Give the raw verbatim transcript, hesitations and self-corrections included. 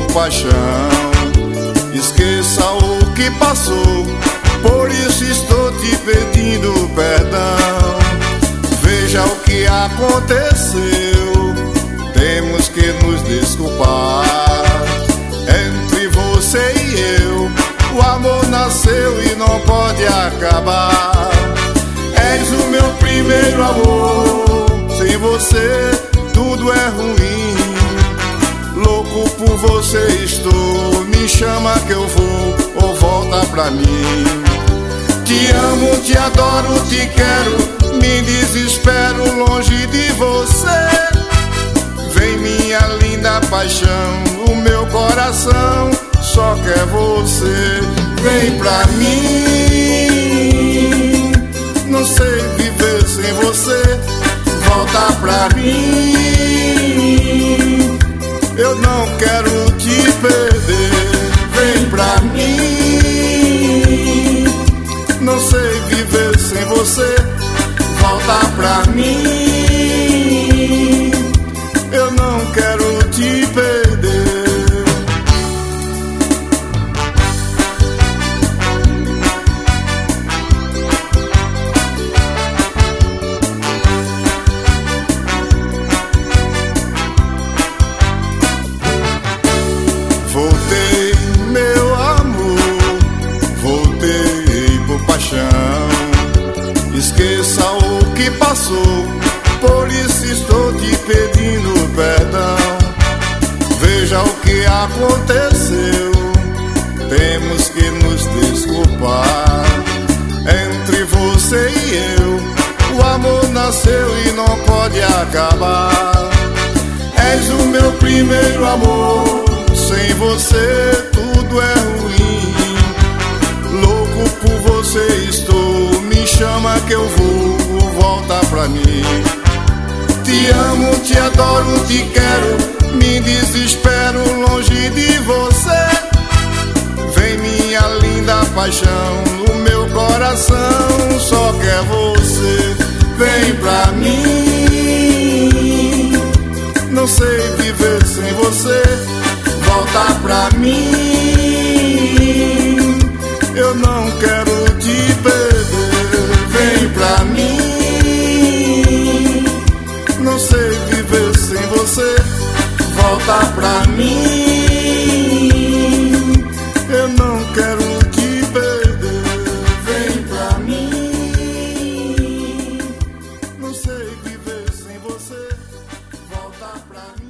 paixão. Esqueça o que passou, por isso estou te pedindo perdão. Veja o que aconteceu, temos que nos desculpar. Entre você e eu, o amor nasceu e não pode acabar. És o meu primeiro amor, sem você tudo é ruim. Louco por você estou, me chama que eu vou ou volta pra mim. Te amo, te adoro, te quero, me desespero longe de você. Vem minha linda paixão, o meu coração só quer você. Vem pra mim, não sei viver sem você. Volta pra mim, eu não quero te perder. Vem pra mim, não sei viver sem você. Volta pra mim, eu não quero te perder. Voltei, meu amor, voltei por paixão. Esqueça o que passou, por isso estou te pedindo perdão. Veja o que aconteceu, temos que nos desculpar. Entre você e eu, o amor nasceu e não pode acabar. És o meu primeiro amor, sem você tudo é ruim. Louco por você estou, me chama que eu vou, volta pra mim. Te amo, te adoro, te quero, me desespero longe de você. Vem minha linda paixão, o meu coração só quer você. Vem pra mim, não sei viver sem você. Volta pra mim, eu não quero te perder. Vem pra mim, não sei viver sem você. Volta pra mim, eu não quero te perder. Vem pra mim, não sei viver sem você. Volta pra mim.